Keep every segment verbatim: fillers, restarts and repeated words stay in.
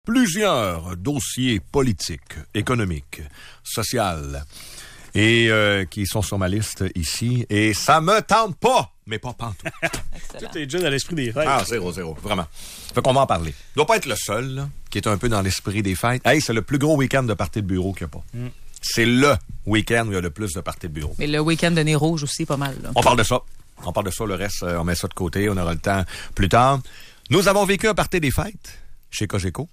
Plusieurs dossiers politiques, économiques, sociaux et euh, qui sont sur ma liste ici. Et ça me tente pas, mais pas pantoute. Tout est déjà dans l'esprit des fêtes. Ah, zéro, zéro, vraiment. Fait qu'on va en parler. Il doit pas être le seul là, qui est un peu dans l'esprit des fêtes. Hey, c'est le plus gros week-end de party de bureau qu'il n'y a pas. Mm. C'est le week-end où il y a le plus de party de bureau. Mais le week-end de nez rouge aussi, pas mal. Là. On parle de ça. On parle de ça. Le reste, on met ça de côté. On aura le temps plus tard. Nous avons vécu un party des fêtes chez Cogeco.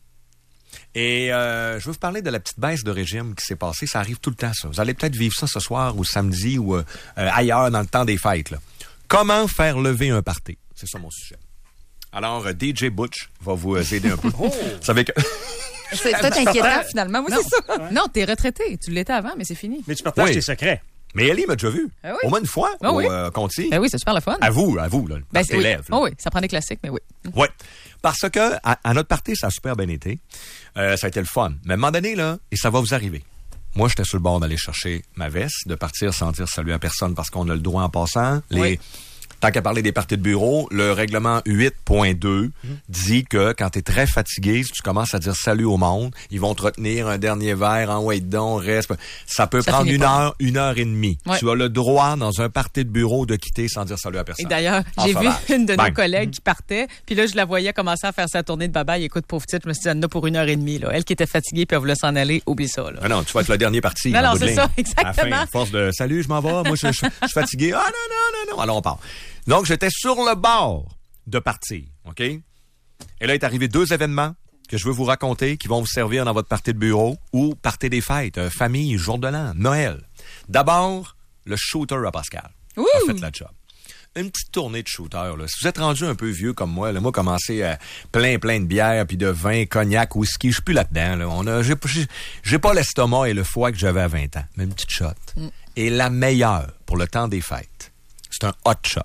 Et euh, je vais vous parler de la petite baisse de régime qui s'est passée. Ça arrive tout le temps, ça. Vous allez peut-être vivre ça ce soir ou samedi ou euh, ailleurs dans le temps des fêtes. Là. Comment faire lever un party? C'est ça mon sujet. Alors, euh, D J Butch va vous euh, aider un peu. Oh! Vous savez que... C'est peut-être inquiétant, finalement. Oui, c'est ça. Ouais. Non, t'es retraité. Tu l'étais avant, mais c'est fini. Mais tu partages oui. tes secrets. Mais Ellie m'a déjà vu. Ah oui. Au moins une fois ah au oui. euh, Conti. Ben oui, c'est super le fun. À vous, à vous, là. Ben, tes oui. lèvres. Oh oui, ça prend des classiques, mais oui. Oui. Parce que à, à notre party, ça a super bien été. Euh, ça a été le fun. Mais à un moment donné, là, et ça va vous arriver. Moi, j'étais sur le bord d'aller chercher ma veste, de partir sans dire salut à personne parce qu'on a le droit en passant. Les... Oui. Tant qu'à parler des parties de bureau, le règlement huit point deux mmh. dit que quand tu es très fatigué, si tu commences à dire salut au monde, ils vont te retenir un dernier verre, en wait down, reste. Ça peut ça prendre une pas. heure, une heure et demie. Ouais. Tu as le droit, dans un party de bureau, de quitter sans dire salut à personne. Et d'ailleurs, en j'ai sauvage. vu une de nos Bang. collègues qui partait, puis là, je la voyais commencer à faire sa tournée de bye-bye. Écoute, pauvre petite, je me suis dit, elle en a pour une heure et demie. Là. Elle qui était fatiguée, puis elle voulait s'en aller, oublie ça. Là. Ah non, tu vas être le dernier parti. Non, non, c'est ça, exactement. À la fin, à force de salut, je m'en vais, moi, je, je, je suis fatigué. Ah non, non, non, non. Alors, on part. Donc, j'étais sur le bord de partir, OK? Et là, est arrivé deux événements que je veux vous raconter qui vont vous servir dans votre party de bureau ou party des fêtes, euh, famille, jour de l'an, Noël. D'abord, le shooter à Pascal. Ouh! A fait la job. Une petite tournée de shooter, là. Si vous êtes rendu un peu vieux comme moi, là, moi, commencé à plein, plein de bière, puis de vin, cognac, whisky, je suis plus là-dedans, là. On a, j'ai, j'ai, j'ai pas l'estomac et le foie que j'avais à vingt ans. Mais une petite shot. Mm. Et la meilleure pour le temps des fêtes, c'est un hot shot.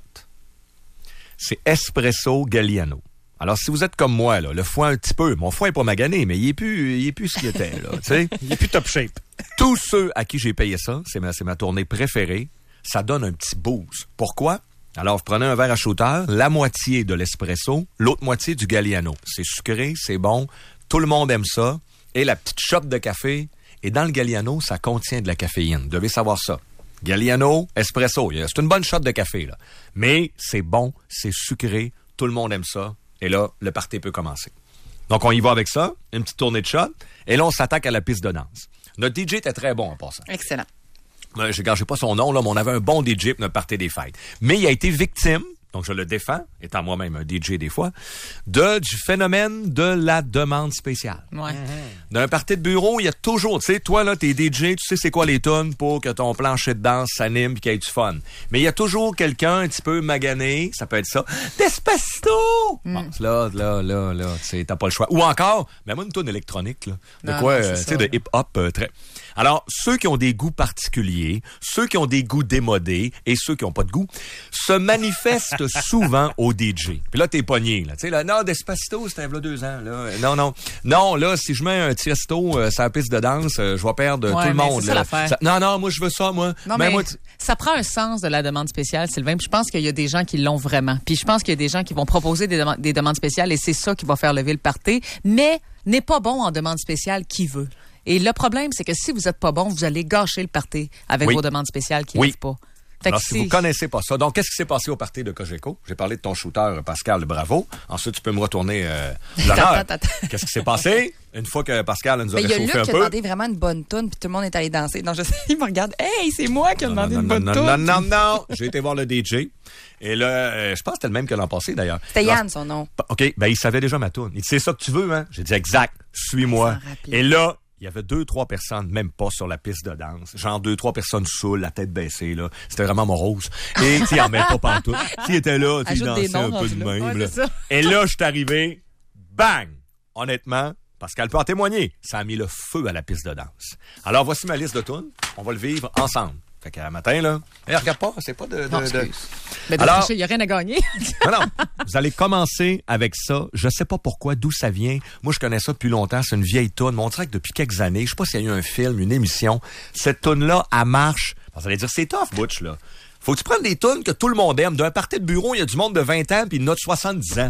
C'est Espresso Galliano. Alors, si vous êtes comme moi, là, le foie un petit peu, mon foie est pas magané, mais il est plus, il est plus ce qu'il était, là, tu sais. Il est plus top shape. Tous ceux à qui j'ai payé ça, c'est ma, c'est ma tournée préférée, ça donne un petit boost. Pourquoi? Alors, vous prenez un verre à shooter, la moitié de l'espresso, l'autre moitié du Galliano. C'est sucré, c'est bon, tout le monde aime ça. Et la petite shot de café, et dans le Galliano, ça contient de la caféine. Vous devez savoir ça. Galliano, espresso. C'est une bonne shot de café, là. Mais c'est bon, c'est sucré, tout le monde aime ça. Et là, le party peut commencer. Donc, on y va avec ça, une petite tournée de shot. Et là, on s'attaque à la piste de danse. Notre D J était très bon en passant. Excellent. Euh, je ne gâche pas son nom, là, mais on avait un bon D J pour notre party des fêtes. Mais il a été victime, donc je le défends, étant moi-même un D J des fois, de, du phénomène de la demande spéciale. Ouais. Mm-hmm. D'un party de bureau, il y a toujours, tu sais, toi, là, t'es D J, tu sais c'est quoi les tunes pour que ton plancher de danse s'anime et qu'il y ait du fun. Mais il y a toujours quelqu'un un petit peu magané, ça peut être ça, Despacito! Mm. Bon, là, là, là, là, tu sais, t'as pas le choix. Ou encore, mais moi, une tune électronique, là, de non, quoi, euh, tu sais, de hip-hop euh, très... Alors, ceux qui ont des goûts particuliers, ceux qui ont des goûts démodés et ceux qui n'ont pas de goût, se manifestent souvent au D J. Puis là, t'es pogné, là. Tu sais, là, non, Despacito, c'était il y a deux ans, là. Non, non. Non, là, si je mets un Tiesto euh, sur la piste de danse, euh, je vais perdre ouais, tout le monde, c'est là. Ça, ça, non, non, moi, je veux ça, moi. Non, mais, mais moi, t- ça prend un sens de la demande spéciale, Sylvain. Puis je pense qu'il y a des gens qui l'ont vraiment. Puis je pense qu'il y a des gens qui vont proposer des, dem- des demandes spéciales et c'est ça qui va faire lever le party. Mais n'est pas bon en demande spéciale qui veut. Et le problème, c'est que si vous n'êtes pas bon, vous allez gâcher le party avec oui. vos demandes spéciales qui ne oui. pas. Fait Alors, si c'est... vous connaissez pas ça. Donc, qu'est-ce qui s'est passé au party de Cogeco? J'ai parlé de ton shooter, Pascal, bravo. Ensuite, tu peux me retourner euh, l'honneur. Qu'est-ce qui s'est passé? Une fois que Pascal nous a mais réchauffé un peu. Il y a Luc qui a demandé vraiment une bonne toune, puis tout le monde est allé danser. Donc, je sais, il me regarde. Hey, c'est moi qui ai demandé non, une non, bonne non, toune. Non, non, non, non. J'ai été voir le D J. Et là, euh, je pense que c'était le même que l'an passé, d'ailleurs. C'était Yann, son nom. OK, ben il savait déjà ma toune. Il dit, c'est ça que tu veux, hein? J'ai dit, exact, suis-moi. Et là, il y avait deux, trois personnes, même pas sur la piste de danse. Genre deux, trois personnes saoules, la tête baissée, là. C'était vraiment morose. Et, tu sais, il en met pas pantoute. Il était là, tu sais, il dansait un peu de même, ouais, là. Et là, je suis arrivé, bang! Honnêtement, Pascal peut en témoigner. Ça a mis le feu à la piste de danse. Alors, voici ma liste de tunes. On va le vivre ensemble. Fait qu'à matin, là, hey, regarde pas, c'est pas de... de, non, de... Mais de Alors, il n'y a rien à gagner. non, non, vous allez commencer avec ça. Je sais pas pourquoi, d'où ça vient. Moi, je connais ça depuis longtemps. C'est une vieille toune. Mais on dirait que depuis quelques années, je sais pas s'il y a eu un film, une émission, cette toune-là, elle marche. Vous allez dire, c'est tough, Butch, là. Faut que tu prennes des tunes que tout le monde aime. D'un party de bureau, il y a du monde de vingt ans puis il y en a de soixante-dix ans.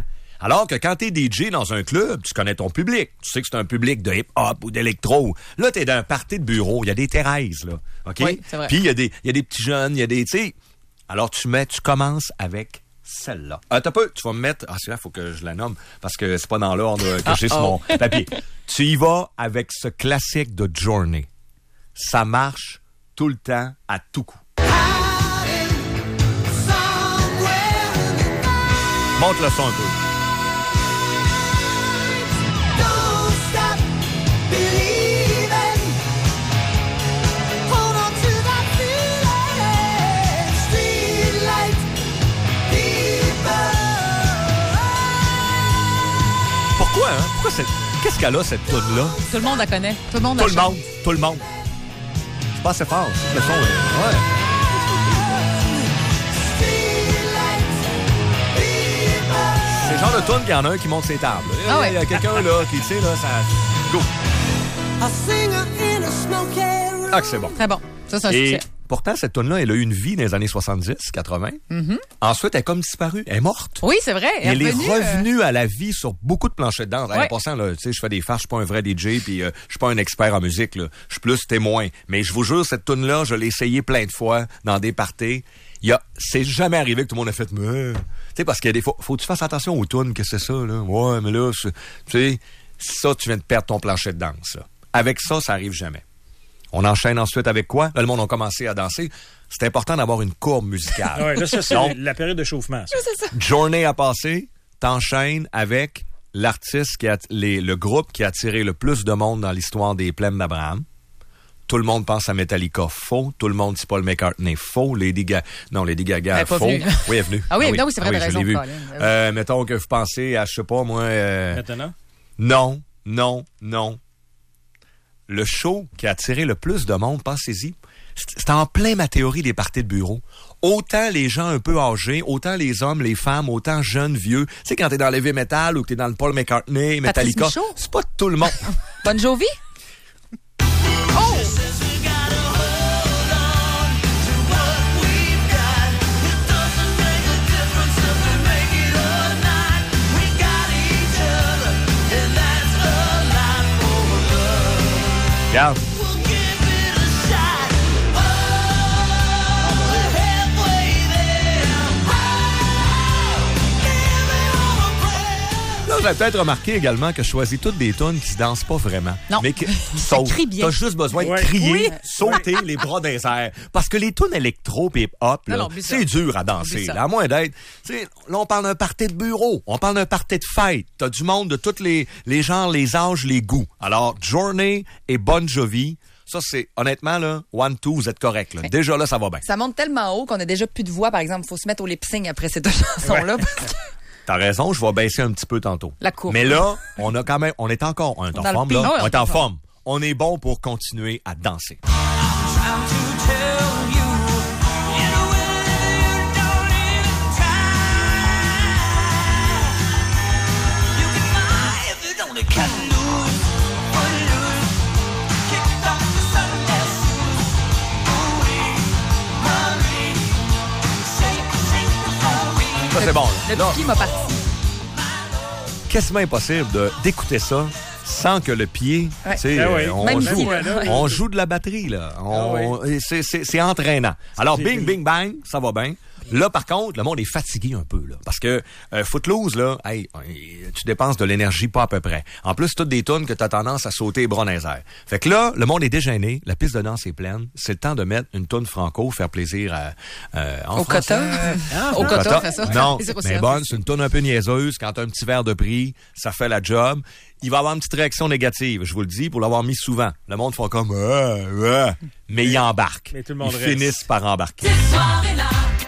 Alors que quand t'es D J dans un club, tu connais ton public. Tu sais que c'est un public de hip-hop ou d'électro. Là, t'es dans un party de bureau. Il y a des Thérèse, là. OK? Oui, c'est vrai. Puis il y a des, il y a des petits jeunes, il y a des, tu sais. Alors, tu mets, tu commences avec celle-là. Euh, t'as pas, tu vas me mettre, ah, c'est là, faut que je la nomme, parce que c'est pas dans l'ordre que Ah, j'ai sur oh. mon papier. Tu y vas avec ce classique de Journey. Ça marche tout le temps, à tout coup. Monte le son un peu. Pourquoi, hein? Pourquoi cette... Qu'est-ce qu'elle a, cette toune-là? Tout le monde la connaît. Tout le monde la Tout le chante. monde, tout le monde. C'est pas assez fort. Le son est... Ouais. C'est le genre de toune qu'il y en a un qui monte ses tables. Ah ouais. Il y a quelqu'un là qui, tu sais, là, ça... Go! Ah, que c'est bon. Très bon. Ça, c'est un Et succès. pourtant, cette toune-là, elle a eu une vie dans les années soixante-dix, quatre-vingts. Mm-hmm. Ensuite, elle est comme disparue. Elle est morte. Oui, c'est vrai. Elle est revenue, euh, revenue à la vie sur beaucoup de planchers de danse. Ouais. En passant, là, tu sais, je fais des farces, je suis pas un vrai D J, puis euh, je suis pas un expert en musique, là. Je suis plus témoin. Mais je vous jure, cette tune-là, je l'ai essayé plein de fois dans des parties. Il y a, c'est jamais arrivé que tout le monde a fait, mais, tu sais, parce qu'il y a des fois, faut que tu fasses attention aux tunes, que c'est ça, là. Ouais, mais là, tu sais, ça, tu viens de perdre ton plancher de danse, là. Avec ça, ça arrive jamais. On enchaîne ensuite avec quoi? Là, le monde a commencé à danser. C'est important d'avoir une courbe musicale. Ah ouais, là, ça, c'est Donc, la période de chauffement. Ça. Journée à passer, t'enchaînes avec l'artiste qui a les, le groupe qui a attiré le plus de monde dans l'histoire des plaines d'Abraham. Tout le monde pense à Metallica, faux. Tout le monde dit Paul McCartney, faux. Lady Gaga, non, Lady Gaga, Elle est pas faux. venue. Oui, elle est venue. Ah oui, non, oui, c'est vrai, ah t'as je raison, l'ai vu. Colin. Euh, mettons que vous pensez à, je sais pas, moi... Euh, Maintenant? non, non, non. Le show qui a attiré le plus de monde, pensez-y, c'est en plein ma théorie des parties de bureau. Autant les gens un peu âgés, autant les hommes, les femmes, autant jeunes, vieux. Tu sais, quand t'es dans le heavy metal ou que t'es dans le Paul McCartney, Patrice Metallica, Michaud. c'est pas tout le monde. Bon Jovi? Regarde. Là, vous avez peut-être remarqué également que je choisis toutes des tunes qui se dansent pas vraiment. Non. Mais qui sautent. crie bien. T'as juste besoin de Ouais. crier, Oui. sauter les bras dans les airs. Parce que les tunes électro et hip-hop, là, Non, non, oublie ça. c'est dur à danser. Oublie ça. Là, à moins d'être... tu sais, là, on parle d'un party de bureau. On parle d'un party de fête. T'as du monde de tous les, les genres, les âges, les goûts. Alors, Journey et Bon Jovi, ça, c'est... Honnêtement, là, one, two, vous êtes correct. Là. Déjà, là, ça va bien. Ça monte tellement haut qu'on a déjà plus de voix, par exemple. Il faut se mettre au lip-sync après ces deux chansons-là. parce que- T'as raison, je vais baisser un petit peu tantôt. La courbe. Mais là, on a quand même, on est encore, on est en Dans le forme, pic. là. Ah ouais, on on est est en en forme. On est bon pour continuer à danser. Ça, c'est bon. Le Là, pied m'a parti. quasiment impossible de, d'écouter ça sans que le pied, Ouais. tu sais, Ah ouais. on, Même joue, si, là. on joue de la batterie, là. On- et c'est, c'est, c'est entraînant. Alors, C'est- bing, bing, bang, ça va bien. Là, par contre, le monde est fatigué un peu, là. Parce que euh, Footloose, là, hey, tu dépenses de l'énergie pas à peu près. En plus, c'est toutes des tunes que tu as tendance à sauter les bras dans les airs. Fait que là, le monde est dégêné, la piste de danse est pleine. C'est le temps de mettre une tune franco, faire plaisir à, euh, en Au français. quota. Au quota, fait ça. Non, Plaisir au mais ciel. bonne, c'est une toune un peu niaiseuse. Quand t'as un petit verre de prix, ça fait la job. Il va y avoir une petite réaction négative, je vous le dis, pour l'avoir mis souvent. Le monde fait comme ah, ah, mais ils embarquent. Mais tout le monde Ils reste. finissent par embarquer. Cette soirée-là,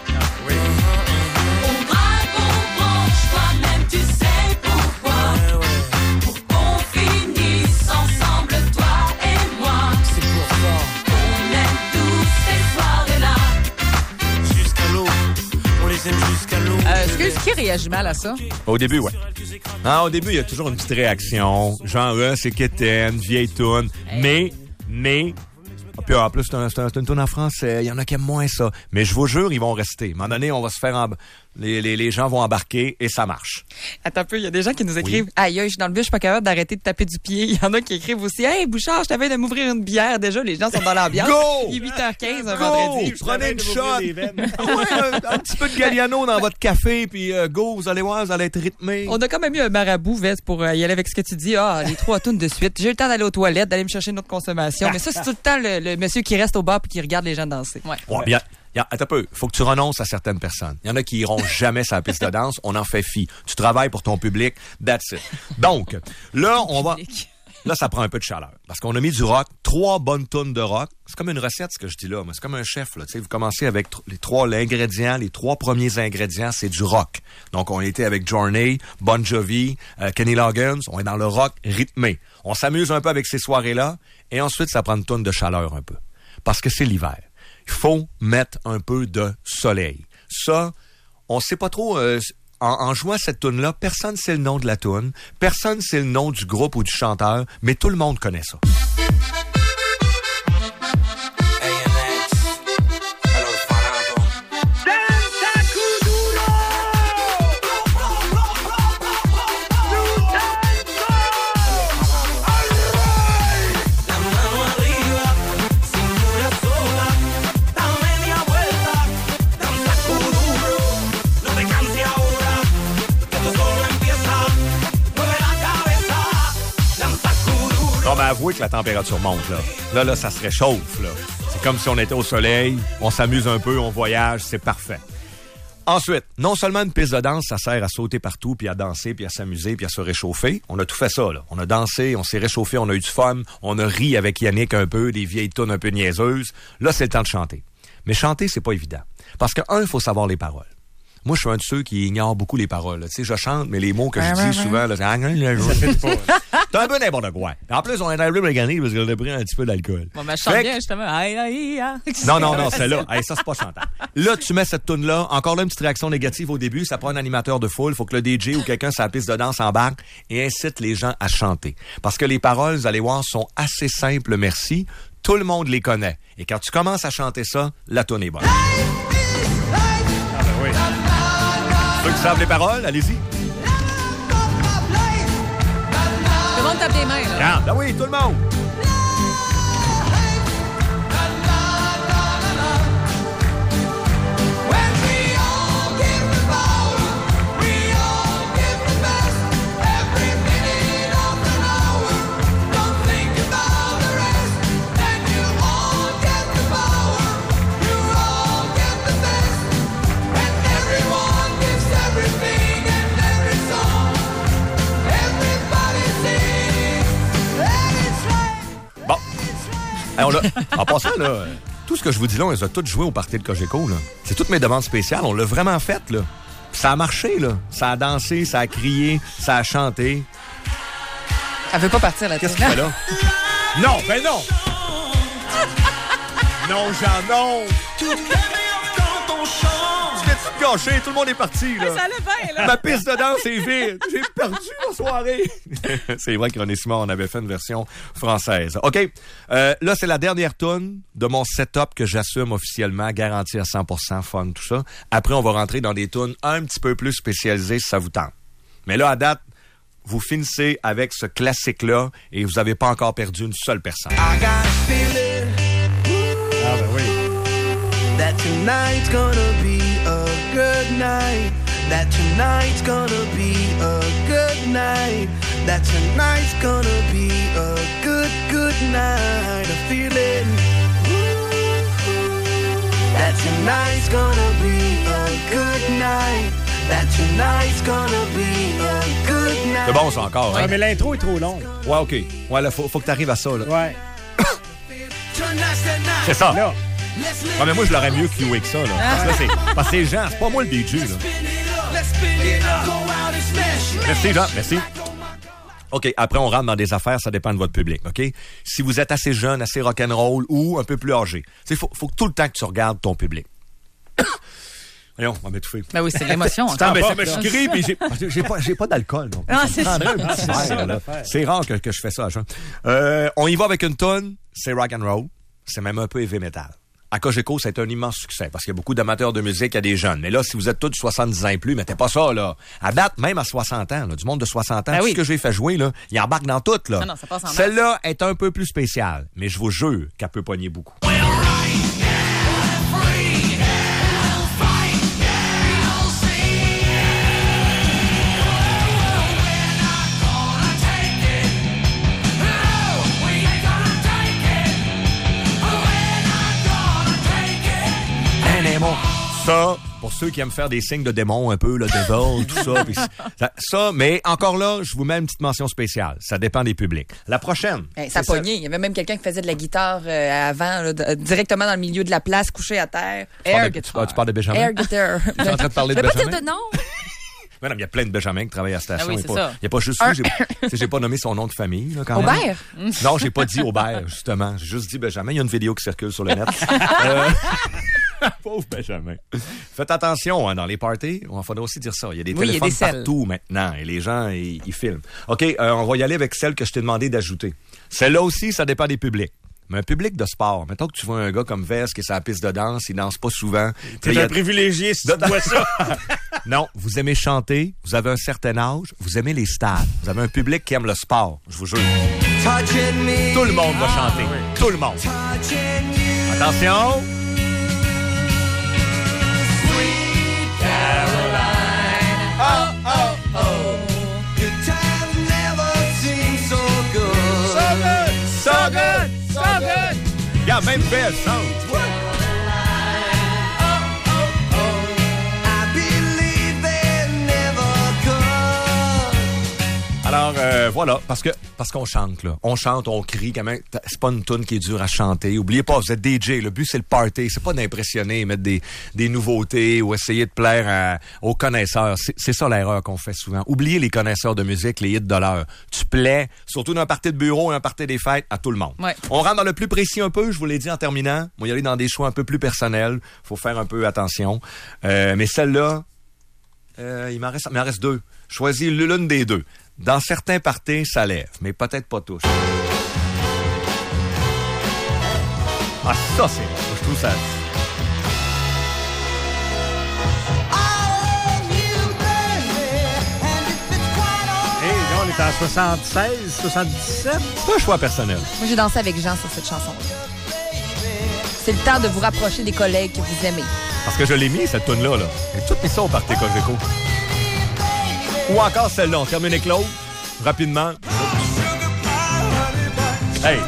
on braque, on branche, toi-même tu sais pourquoi. Pour qu'on finisse ensemble, toi et moi. C'est pour ça, On aime tous ces soirées-là. jusqu'à l'eau, on les aime jusqu'à l'eau. Euh, excuse, qui réagit mal à ça? Au début, ouais. Non, au début, il y a toujours une petite réaction. Genre, ah, c'est quétaine, vieille toune. Mais, mais... Ah, puis en plus, c'est, un, c'est, un, c'est une toune en français. Il y en a qui aiment moins ça. Mais je vous jure, ils vont rester. À un moment donné, on va se faire en... les, les, les gens vont embarquer et ça marche. Attends un peu, il y a des gens qui nous écrivent oui. Aïe, aïe, je suis dans le bus, je suis pas capable d'arrêter de taper du pied. Il y en a qui écrivent aussi Hey, Bouchard, je t'avais de m'ouvrir une bière. Déjà, les gens sont dans l'ambiance. Go! Il est huit heures quinze un go! vendredi. Prenez une shot. ouais, un, un petit peu de Galliano dans votre café, puis euh, go, vous allez voir, vous allez être rythmé. On a quand même eu un marabout, Vest, pour euh, y aller avec ce que tu dis. Ah, les trois tunes de suite. J'ai eu le temps d'aller aux toilettes, d'aller me chercher une autre consommation. Mais ça, c'est tout le temps le, le monsieur qui reste au bar puis qui regarde les gens danser. Ouais. Ouais, bien. Attends un peu. Faut que tu renonces à certaines personnes. Il y en a qui iront jamais sur la piste de danse. On en fait fi. Tu travailles pour ton public. That's it. Donc, là, on va... Là, ça prend un peu de chaleur. Parce qu'on a mis du rock. Trois bonnes tonnes de rock. C'est comme une recette, ce que je dis là. Mais c'est comme un chef, là. Tu sais, vous commencez avec tr- les trois l'ingrédient. Les trois premiers ingrédients, c'est du rock. Donc, on était avec Journey, Bon Jovi, euh, Kenny Loggins. On est dans le rock rythmé. On s'amuse un peu avec ces soirées-là. Et ensuite, ça prend une tonne de chaleur un peu. Parce que c'est l'hiver. Il faut mettre un peu de soleil. Ça, on sait pas trop... Euh, en, en jouant cette toune-là, personne sait le nom de la toune, personne sait le nom du groupe ou du chanteur, mais tout le monde connaît ça. On va avouer que la température monte, là. Là, là, ça se réchauffe, là. C'est comme si on était au soleil, on s'amuse un peu, on voyage, c'est parfait. Ensuite, non seulement une piste de danse, ça sert à sauter partout, puis à danser, puis à s'amuser, puis à se réchauffer. On a tout fait ça, là. On a dansé, on s'est réchauffé, on a eu du fun, on a ri avec Yannick un peu, des vieilles tunes un peu niaiseuses. Là, c'est le temps de chanter. Mais chanter, c'est pas évident. Parce que, un, il faut savoir les paroles. Moi, je suis un de ceux qui ignorent beaucoup les paroles. Tu sais, je chante, mais les mots que je dis souvent, là, c'est... Ça fait pas. C'est un peu n'importe quoi. En plus, on est un peu magané parce qu'on a pris un petit peu d'alcool. Bon, ben, je chante bien, justement. Aïe, aïe, aïe. Non, non, non, c'est là. Hey, ça, c'est pas chantable. Là, tu mets cette toune-là. Encore là, une petite réaction négative au début. Ça prend un animateur de foule. Il faut que le D J ou quelqu'un sur la piste de danse embarque et incite les gens à chanter. Parce que les paroles, vous allez voir, sont assez simples, merci. Tout le monde les connaît. Et quand tu commences à chanter ça, la toune est bonne. Ah, ben oui. Ceux qui savent les paroles, allez-y. Tout le monde tape des mains, là. Regarde, ah oui, tout le monde. Hey, on l'a... En passant, là, tout ce que je vous dis là, on les a tous joués au party de Cogeco, là. C'est toutes mes demandes spéciales. On l'a vraiment fait, là. Ça a marché, là. Ça a dansé, ça a crié, ça a chanté. Elle veut pas partir, la Qu'est-ce qu'il fait là? Non, ben non! Non, Jean, non! Tu viens-tu te gâcher? Tout le monde est parti, là. Ça allait bien, là. Ma piste de danse est vide. J'ai perdu ma soirée. C'est vrai que René Simon en avait fait une version française. OK. Euh, là, c'est la dernière toune de mon setup que j'assume officiellement, garantie à cent pour cent fun, tout ça. Après, on va rentrer dans des tunes un petit peu plus spécialisées si ça vous tente. Mais là, à date, vous finissez avec ce classique-là et vous n'avez pas encore perdu une seule personne. Ah, ben oui. That tonight's gonna be a good night. That tonight's gonna be a good night. That tonight's gonna be a good, good night. I feel it. That tonight's gonna be a good night. That tonight's gonna be a good night. C'est bon, ça encore, hein? Ouais, mais l'intro est trop longue. Ouais, OK. Ouais, là, faut, faut que t'arrives à ça, là. Ouais. C'est ça. Là. Ouais, mais moi, je l'aurais mieux cué que ça, là. Parce que là, c'est... Parce que c'est Jean, c'est pas moi le D J, là. Merci, Jean. Merci. OK, après, on rentre dans des affaires, ça dépend de votre public, OK? Si vous êtes assez jeune, assez rock'n'roll ou un peu plus âgé, il faut, faut que tout le temps que tu regardes ton public. Voyons, on va m'étouffer. Ben oui, c'est l'émotion. Non, mais ça me crie, puis j'ai, j'ai pas, j'ai pas d'alcool, donc. Ah, c'est ça. Verre, là. C'est rare que, que je fais ça, Jean. Euh, on y va avec une tonne, c'est rock'n'roll. C'est même un peu heavy metal. À Cogeco, c'est un immense succès parce qu'il y a beaucoup d'amateurs de musique, il y a des jeunes. Mais là, si vous êtes tous soixante-dix ans et plus, mettez pas ça, là. À date, même à soixante ans, là, du monde de soixante ans, Ben tout oui. ce que j'ai fait jouer, là, il embarque dans tout, là. Non, non, ça passe en masse. Celle-là est un peu plus spéciale, mais je vous jure qu'elle peut pogner beaucoup. Ça, pour ceux qui aiment faire des signes de démon un peu, le devil, tout ça, pis ça, ça, mais encore là, je vous mets une petite mention spéciale. Ça dépend des publics. La prochaine. Hey, ça c'est pognait. Il y avait même quelqu'un qui faisait de la guitare euh, avant, là, d- directement dans le milieu de la place, couché à terre. Tu parles Air de- tu, guitar. tu parles de Benjamin? Air guitar. Tu es en train de parler de Je vais pas Benjamin? dire de nom. Mais non, mais il y a plein de Benjamin qui travaillent à la station. Ah oui, il c'est n'y a, ça. pas- il y a pas juste lui. J'ai, tu sais, j'ai pas nommé son nom de famille, là, quand même. Aubert? Non, j'ai pas dit Aubert, justement. J'ai juste dit Benjamin. Il y a une vidéo qui circule sur le net. Euh, Pauvre Benjamin. Faites attention, hein, dans les parties. On faudrait aussi dire ça. Il y a des Oui, il y a téléphones des selles. partout maintenant et les gens, ils, ils filment. OK, euh, on va y aller avec celle que je t'ai demandé d'ajouter. Celle-là aussi, ça dépend des publics. Mais un public de sport, mettons que tu vois un gars comme Vest qui est sur la piste de danse, il danse pas souvent. T'es Il y a- un privilégié si tu vois ça. Non, vous aimez chanter, vous avez un certain âge, vous aimez les stades, vous avez un public qui aime le sport, je vous jure. Touching me. Tout le monde va chanter, tout le monde. Touching you. Attention! Good times never seem so good. So good! So good! Regarde, même Vest chante. I believe they never come. Alors, euh, voilà, parce que parce qu'on chante, là. On chante, on crie, quand même. C'est pas une toune qui est dure à chanter. Oubliez pas, vous êtes D J. Le but, c'est le party. C'est pas d'impressionner, mettre des, des nouveautés ou essayer de plaire à- aux connaisseurs. C'est, c'est ça l'erreur qu'on fait souvent. Oubliez les connaisseurs de musique, les hits de l'heure. Tu plais, surtout dans un party de bureau et un party des fêtes, à tout le monde. Ouais. On rentre dans le plus précis un peu, je vous l'ai dit en terminant. On va y aller dans des choix un peu plus personnels. Faut faire un peu attention. Euh, mais celle-là, euh, il m'en reste, il m'en reste deux. Choisis l'une des deux. Dans certains parties, ça lève, mais peut-être pas tous. Ah, ça, c'est... Je trouve ça... Hey, là, on est en soixante-seize, soixante-dix-sept. C'est pas un choix personnel. Moi, j'ai dansé avec Jean sur cette chanson-là. C'est le temps de vous rapprocher des collègues que vous aimez. Parce que je l'ai mis, cette toune-là. Là. Et tout mis ça au party Cogeco. Ou encore celle-là. On termine avec l'autre. Rapidement. Hey!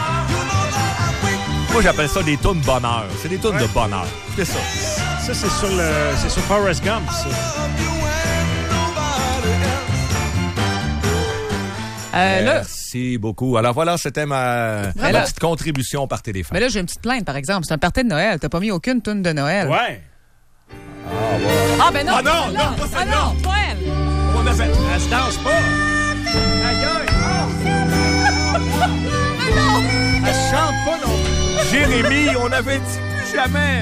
Moi, j'appelle ça des tounes bonheur. C'est des tounes de bonheur. C'est ça. Ça, c'est sur le, c'est sur Forrest Gump, ça. Euh, là, Merci beaucoup. Alors voilà, c'était ma, ma là- petite contribution au party des fêtes. mais là, j'ai une petite plainte, par exemple. C'est un party de Noël. T'as pas mis aucune toune de Noël. Ouais. Ah, ben non! Ah non, pas celle-là. non, pas Ah celle-là. non, pas elle! On a fait... Elle se danse pas. Aïe, aïe. Elle se chante pas non plus. Jérémy, on avait dit plus jamais.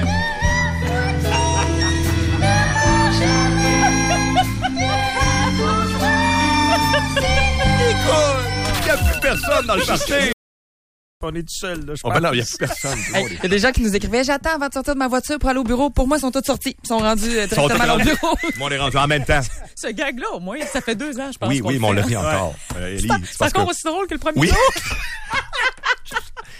Écoute, il n'y a plus personne dans le party. On est tout seul, là, je Oh pense. ben non, il n'y a plus personne. Hey, il y a des gens qui nous écrivaient « J'attends avant de sortir de ma voiture pour aller au bureau. » Pour moi, ils sont tous sortis. Ils sont rendus euh, Ils sont directement au rendus- bureau. On est rendu en même temps. Ce gag-là, au moins, ça fait deux ans, je pense. Oui, qu'on oui, le mais on fait. l'a rit encore. Euh, Ellie, C'est c'est parce encore que- aussi drôle que le premier Oui. jour.